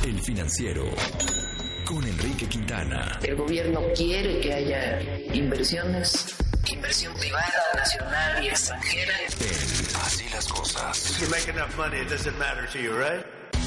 El Financiero con Enrique Quintana. El gobierno quiere que haya inversiones, inversión privada, nacional y extranjera. Así las cosas. If you make enough money, it doesn't matter to you, right?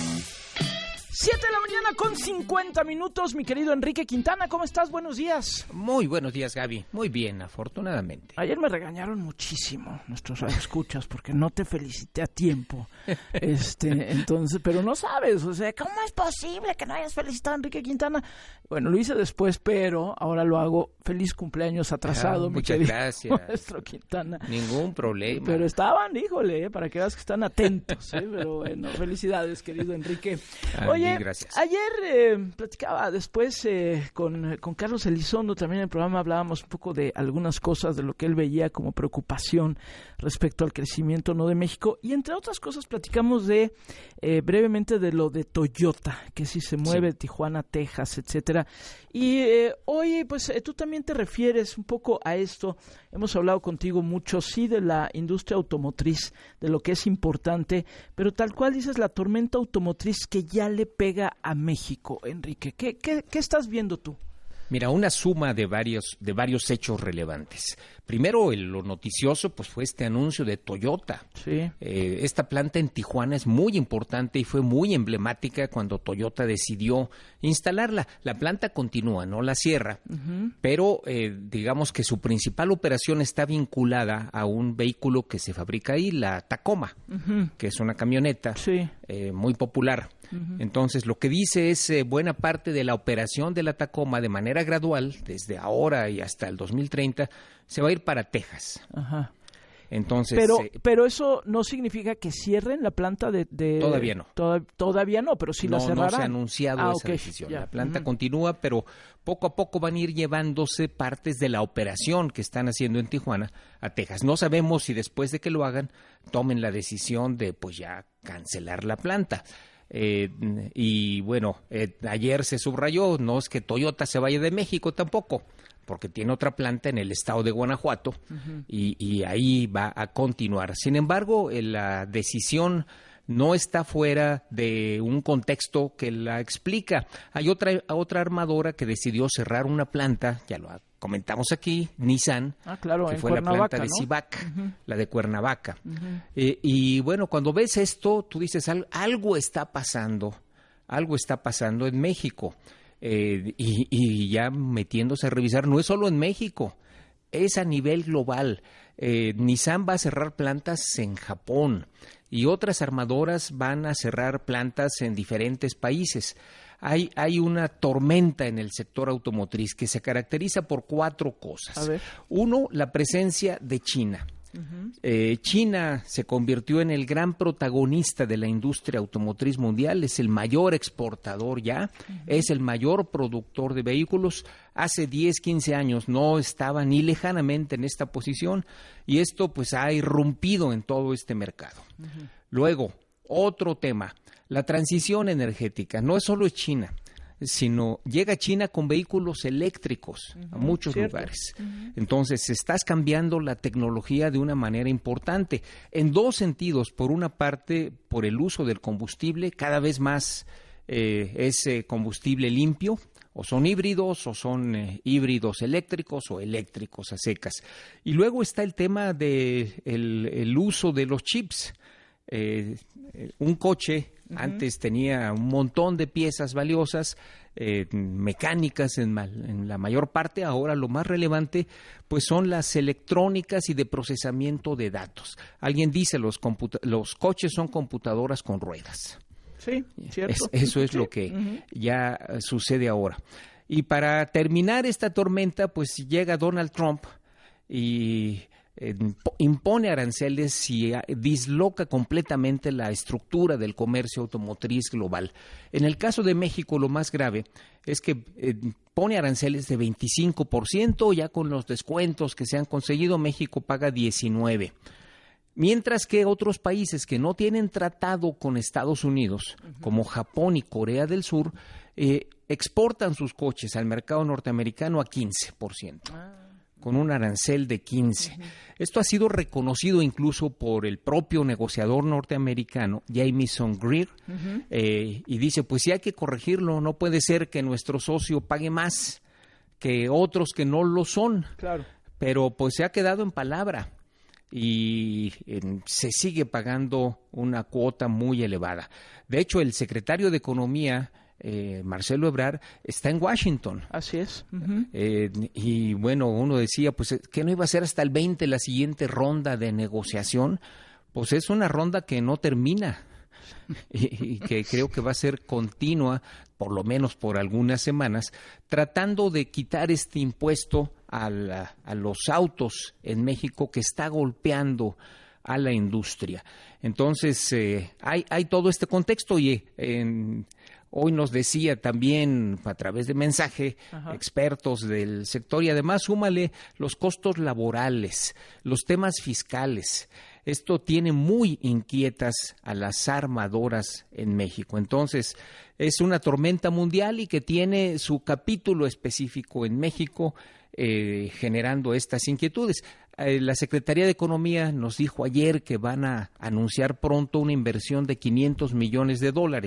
7 de la mañana con 50 minutos, mi querido Enrique Quintana, ¿cómo estás? Buenos días. Muy buenos días, Gaby. Muy bien, afortunadamente. Ayer me regañaron muchísimo nuestros escuchas porque no te felicité a tiempo. Entonces, pero no sabes, o sea, ¿cómo es posible que no hayas felicitado a Enrique Quintana? Bueno, lo hice después, pero ahora lo hago. Feliz cumpleaños atrasado, mi muchas querido gracias. Maestro Quintana. Ningún problema. Pero estaban, híjole, para que veas que están atentos, pero bueno, felicidades, querido Enrique. Oye, gracias. Ayer platicaba después con Carlos Elizondo, también en el programa hablábamos un poco de algunas cosas, de lo que él veía como preocupación respecto al crecimiento no de México, y entre otras cosas platicamos de brevemente de lo de Toyota, que si se mueve de Tijuana, Texas, etcétera. Y hoy, pues tú también te refieres un poco a esto. Hemos hablado contigo mucho, sí, de la industria automotriz, de lo que es importante, pero tal cual dices, la tormenta automotriz que ya le pega a México, Enrique. ¿Qué estás viendo tú? Mira, una suma de varios hechos relevantes. Primero, lo noticioso, pues fue este anuncio de Toyota. Sí. Esta planta en Tijuana es muy importante y fue muy emblemática cuando Toyota decidió instalarla. La planta continúa, no la cierra, pero digamos que su principal operación está vinculada a un vehículo que se fabrica ahí, la Tacoma, que es una camioneta muy popular. Entonces, lo que dice es buena parte de la operación de la Tacoma de manera gradual, desde ahora y hasta el 2030, se va a ir para Texas. Ajá. Entonces, pero eso no significa que cierren la planta de... Todavía no. Todavía no, pero sí la cerrarán. No se ha anunciado esa decisión. Ya. La planta continúa, pero poco a poco van a ir llevándose partes de la operación que están haciendo en Tijuana a Texas. No sabemos si después de que lo hagan, tomen la decisión de pues ya cancelar la planta. Y bueno, ayer se subrayó, no es que Toyota se vaya de México tampoco, porque tiene otra planta en el estado de Guanajuato y ahí va a continuar. Sin embargo, la decisión no está fuera de un contexto que la explica. Hay otra armadora que decidió cerrar una planta, ya lo comentamos aquí, Nissan, que fue la planta de Civac, la de Cuernavaca. Y bueno, cuando ves esto, tú dices, algo está pasando en México. Y ya metiéndose a revisar, no es solo en México, es a nivel global. Nissan va a cerrar plantas en Japón y otras armadoras van a cerrar plantas en diferentes países. Hay una tormenta en el sector automotriz que se caracteriza por 4 cosas. A ver. Uno, la presencia de China. China se convirtió en el gran protagonista de la industria automotriz mundial, es el mayor exportador ya, es el mayor productor de vehículos. Hace 10, 15 años no estaba ni lejanamente en esta posición y esto pues ha irrumpido en todo este mercado. Luego, otro tema, la transición energética, no solo es China, sino llega China con vehículos eléctricos a muchos lugares. Entonces, estás cambiando la tecnología de una manera importante, en 2 sentidos. Por una parte, por el uso del combustible, cada vez más es combustible limpio, o son híbridos, o son híbridos eléctricos, o eléctricos a secas. Y luego está el tema de el uso de los chips. Un coche antes tenía un montón de piezas valiosas, mecánicas en la mayor parte. Ahora lo más relevante pues son las electrónicas y de procesamiento de datos. Alguien dice los coches son computadoras con ruedas. Sí, cierto. Eso es lo que ya sucede ahora. Y para terminar esta tormenta, pues llega Donald Trump y impone aranceles y disloca completamente la estructura del comercio automotriz global. En el caso de México, lo más grave es que pone aranceles de 25%, ya con los descuentos que se han conseguido, México paga 19%. Mientras que otros países que no tienen tratado con Estados Unidos, como Japón y Corea del Sur, exportan sus coches al mercado norteamericano a 15%. con un arancel de 15%. Esto ha sido reconocido incluso por el propio negociador norteamericano, Jamieson Greer, y dice, pues sí hay que corregirlo, no puede ser que nuestro socio pague más que otros que no lo son. Claro. Pero pues se ha quedado en palabra y se sigue pagando una cuota muy elevada. De hecho, el secretario de Economía, Marcelo Ebrard, está en Washington. Así es. Y bueno, uno decía, pues que no iba a ser hasta el 20 la siguiente ronda de negociación. Pues es una ronda que no termina y que creo que va a ser continua, por lo menos por algunas semanas, tratando de quitar este impuesto a los autos en México que está golpeando a la industria. Entonces, hay todo este contexto y hoy nos decía también a través de mensaje expertos del sector y además súmale los costos laborales, los temas fiscales. Esto tiene muy inquietas a las armadoras en México. Entonces, es una tormenta mundial y que tiene su capítulo específico en México, generando estas inquietudes. La Secretaría de Economía nos dijo ayer que van a anunciar pronto una inversión de $500 millones.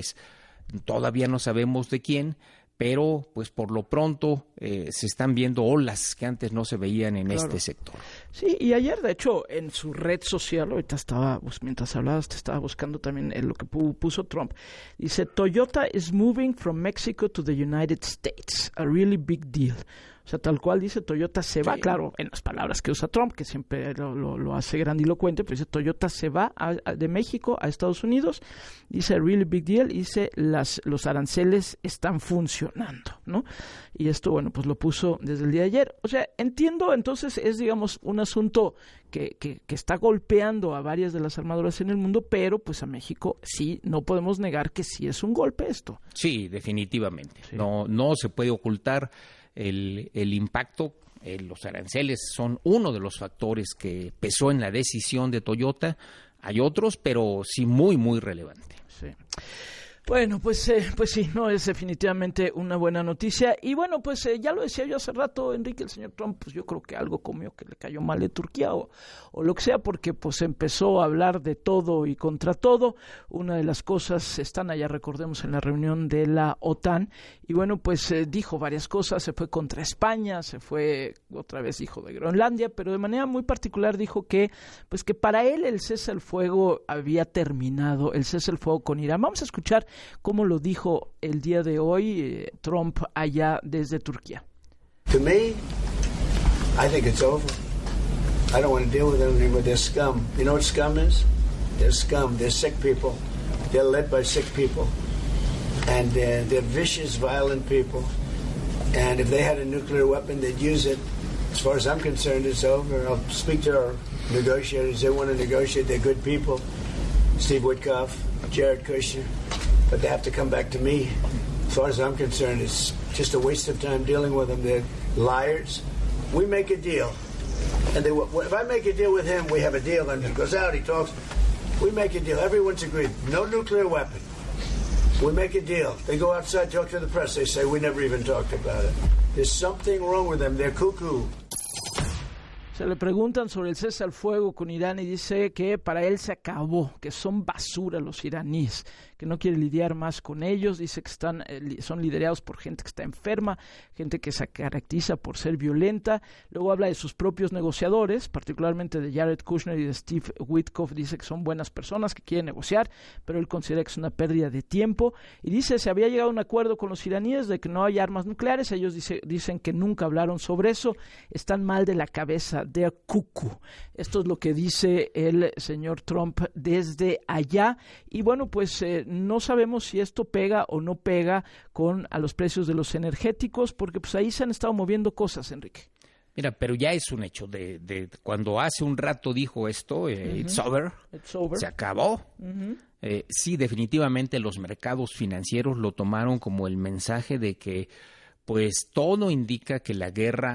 Todavía no sabemos de quién, pero pues por lo pronto se están viendo olas que antes no se veían en este sector. Sí, y ayer de hecho en su red social, ahorita estaba, mientras hablabas, te estaba buscando también lo que puso Trump, dice, Toyota is moving from Mexico to the United States, a really big deal. O sea, tal cual dice, Toyota se va, claro, en las palabras que usa Trump, que siempre lo hace grandilocuente, pero dice, Toyota se va de México a Estados Unidos, dice, really big deal, dice, los aranceles están funcionando, ¿no? Y esto, bueno, pues lo puso desde el día de ayer. O sea, entiendo, entonces, es, digamos, un asunto que está golpeando a varias de las armadoras en el mundo, pero, pues, a México sí, no podemos negar que sí es un golpe esto. Sí, definitivamente. Sí. No se puede ocultar el impacto. Los aranceles son uno de los factores que pesó en la decisión de Toyota. Hay otros, pero sí muy, muy relevante. Sí. Bueno, pues sí, no es definitivamente una buena noticia. Y bueno, pues ya lo decía yo hace rato, Enrique, el señor Trump, pues yo creo que algo comió que le cayó mal de Turquía o lo que sea, porque pues empezó a hablar de todo y contra todo. Una de las cosas, están allá, recordemos, en la reunión de la OTAN, y bueno, pues dijo varias cosas, se fue contra España, se fue, otra vez dijo de Groenlandia, pero de manera muy particular dijo que, pues que para él el cese al fuego había terminado, el cese al fuego con Irán. Vamos a escuchar cómo lo dijo el día de hoy Trump allá desde Turquía. To me, I think it's over. I don't want to deal with them anymore. They're scum. You know what scum is? They're scum. They're sick people. They're led by sick people. And they're vicious, violent people. And if they had a nuclear weapon, they'd use it. As far as I'm concerned, it's over. I'll speak to our negotiators. They want to negotiate. They're good people. Steve Witkoff, Jared Kushner. But they have to come back to me. As far as I'm concerned, it's just a waste of time dealing with them. They're liars. We make a deal. And if I make a deal with him, we have a deal. And he goes out, he talks. We make a deal. Everyone's agreed. No nuclear weapon. We make a deal. They go outside, talk to the press. They say, we never even talked about it. There's something wrong with them. They're cuckoo. Se le preguntan sobre el cese al fuego con Irán y dice que para él se acabó, que son basura los iraníes, que no quiere lidiar más con ellos. Dice que son liderados por gente que está enferma, gente que se caracteriza por ser violenta. Luego habla de sus propios negociadores, particularmente de Jared Kushner y de Steve Witkoff. Dice que son buenas personas, que quieren negociar, pero él considera que es una pérdida de tiempo. Y dice, se había llegado a un acuerdo con los iraníes de que no hay armas nucleares. Ellos dicen que nunca hablaron sobre eso. Están mal de la cabeza. De cuckoo. Esto es lo que dice el señor Trump desde allá. Y bueno, pues no sabemos si esto pega o no pega a los precios de los energéticos, porque pues ahí se han estado moviendo cosas, Enrique. Mira, pero ya es un hecho de cuando hace un rato dijo esto, it's over, se acabó. Sí, definitivamente los mercados financieros lo tomaron como el mensaje de que pues todo indica que la guerra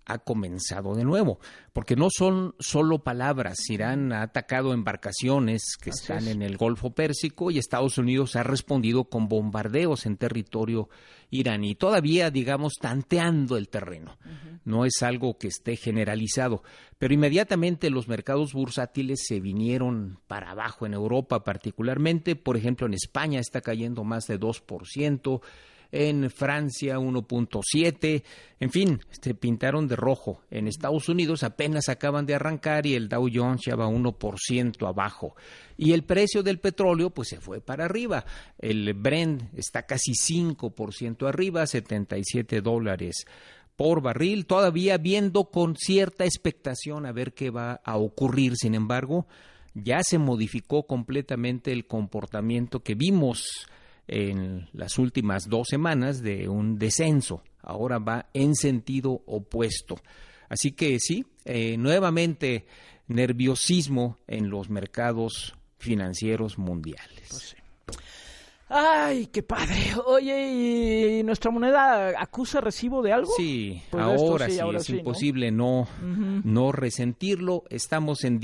ha comenzado de nuevo, porque no son solo palabras. Irán ha atacado embarcaciones que están en el Golfo Pérsico y Estados Unidos ha respondido con bombardeos en territorio iraní, todavía, digamos, tanteando el terreno. No es algo que esté generalizado, pero inmediatamente los mercados bursátiles se vinieron para abajo en Europa particularmente. Por ejemplo, en España está cayendo más de 2%, en Francia 1.7%, en fin, se pintaron de rojo. En Estados Unidos apenas acaban de arrancar y el Dow Jones ya va 1% abajo. Y el precio del petróleo pues se fue para arriba. El Brent está casi 5% arriba, $77 por barril, todavía viendo con cierta expectación a ver qué va a ocurrir. Sin embargo, ya se modificó completamente el comportamiento que vimos en las últimas 2 semanas de un descenso. Ahora va en sentido opuesto. Así que sí, nuevamente nerviosismo en los mercados financieros mundiales. Pues sí. ¡Ay, qué padre! Oye, ¿y nuestra moneda acusa recibo de algo? Sí, Pues ahora esto sí, ahora es sí, imposible no resentirlo. Estamos en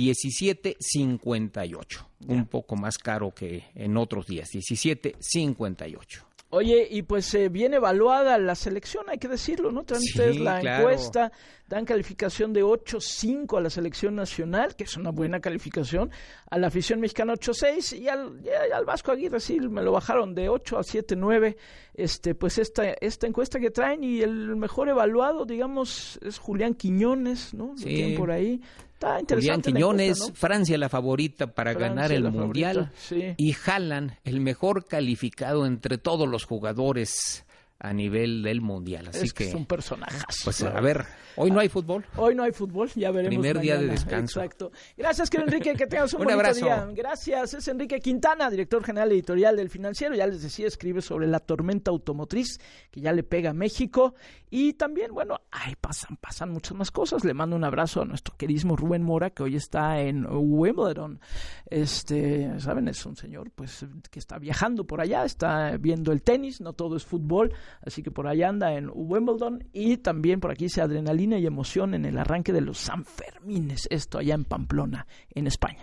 17.58, un poco más caro que en otros días, 17.58. Oye, y pues viene evaluada la selección, hay que decirlo, ¿no? Traen ustedes la encuesta, dan calificación de 8.5 a la selección nacional, que es una buena calificación, a la afición mexicana 8.6, y al Vasco Aguirre sí me lo bajaron de 8 a 7.9, pues esta encuesta que traen, y el mejor evaluado, digamos, es Julián Quiñones, ¿no? Lo tienen por ahí. Julián Quiñones, ¿no? Francia la favorita para ganar el Mundial, sí. Y Haaland, el mejor calificado entre todos los jugadores a nivel del Mundial. Así que es un personajazo. Pues a ver, hoy no hay fútbol. Hoy no hay fútbol, ya veremos Primer mañana. Día de descanso. Exacto. Gracias, querido Enrique, que tengas un bonito abrazo. día. Gracias, es Enrique Quintana, director general editorial del Financiero. Ya les decía, escribe sobre la tormenta automotriz que ya le pega a México. Y también, bueno, pasan muchas más cosas. Le mando un abrazo a nuestro queridísimo Rubén Mora, que hoy está en Wimbledon. Saben, es un señor pues que está viajando por allá, está viendo el tenis, no todo es fútbol, así que por allá anda en Wimbledon. Y también por aquí dice adrenalina y emoción en el arranque de los Sanfermines, esto allá en Pamplona, en España.